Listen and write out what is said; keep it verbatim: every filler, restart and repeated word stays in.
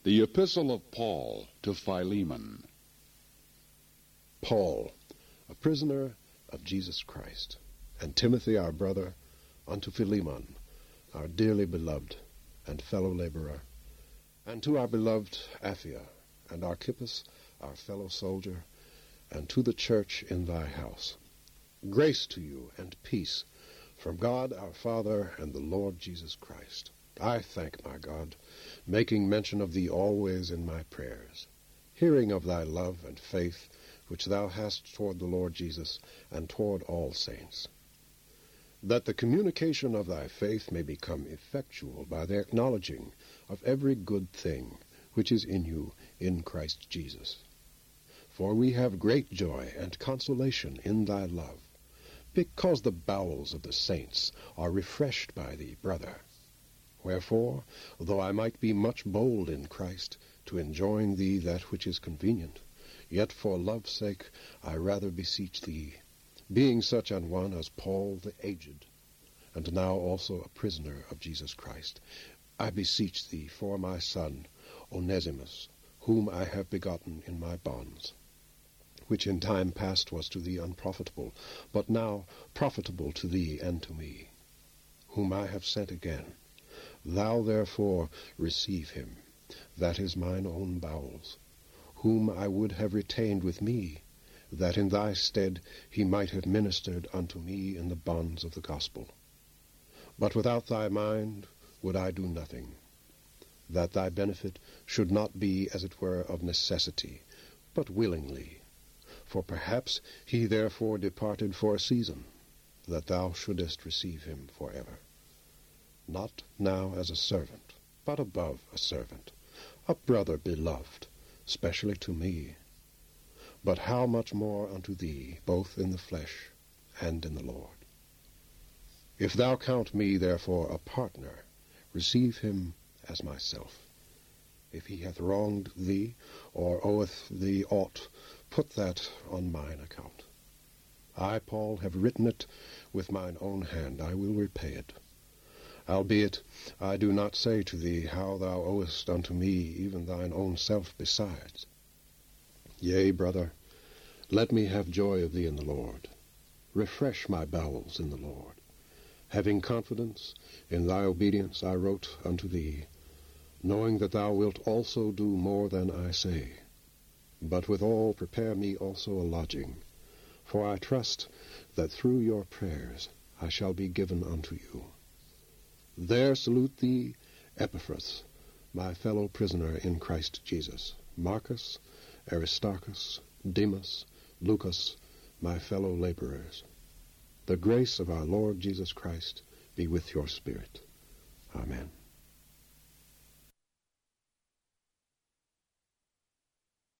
The Epistle of Paul to Philemon. Paul, a prisoner of Jesus Christ, and Timothy our brother, unto Philemon, our dearly beloved and fellow laborer, and to our beloved Apphia, and Archippus, our fellow soldier, and to the church in thy house. Grace to you and peace from God our Father and the Lord Jesus Christ. I thank my God, making mention of thee always in my prayers, hearing of thy love and faith which thou hast toward the Lord Jesus and toward all saints, that the communication of thy faith may become effectual by the acknowledging of every good thing which is in you in Christ Jesus. For we have great joy and consolation in thy love, because the bowels of the saints are refreshed by thee, brother. Wherefore, though I might be much bold in Christ to enjoin thee that which is convenient, yet for love's sake I rather beseech thee, being such an one as Paul the aged, and now also a prisoner of Jesus Christ, I beseech thee for my son Onesimus, whom I have begotten in my bonds, which in time past was to thee unprofitable, but now profitable to thee and to me, whom I have sent again. Thou therefore receive him, that is mine own bowels, whom I would have retained with me, that in thy stead he might have ministered unto me in the bonds of the gospel. But without thy mind would I do nothing, that thy benefit should not be as it were of necessity, but willingly. For perhaps he therefore departed for a season, that thou shouldest receive him forever. Not now as a servant, but above a servant, a brother beloved, specially to me. But how much more unto thee, both in the flesh and in the Lord. If thou count me therefore a partner, receive him as myself. If he hath wronged thee, or oweth thee aught, put that on mine account. I, Paul, have written it with mine own hand. I will repay it. Albeit I do not say to thee how thou owest unto me even thine own self besides. Yea, brother, let me have joy of thee in the Lord. Refresh my bowels in the Lord. Having confidence in thy obedience I wrote unto thee, knowing that thou wilt also do more than I say. But withal prepare me also a lodging, for I trust that through your prayers I shall be given unto you. There salute thee Epaphras, my fellow prisoner in Christ Jesus, Marcus, Aristarchus, Demas, Lucas, my fellow laborers. The grace of our Lord Jesus Christ be with your spirit. Amen.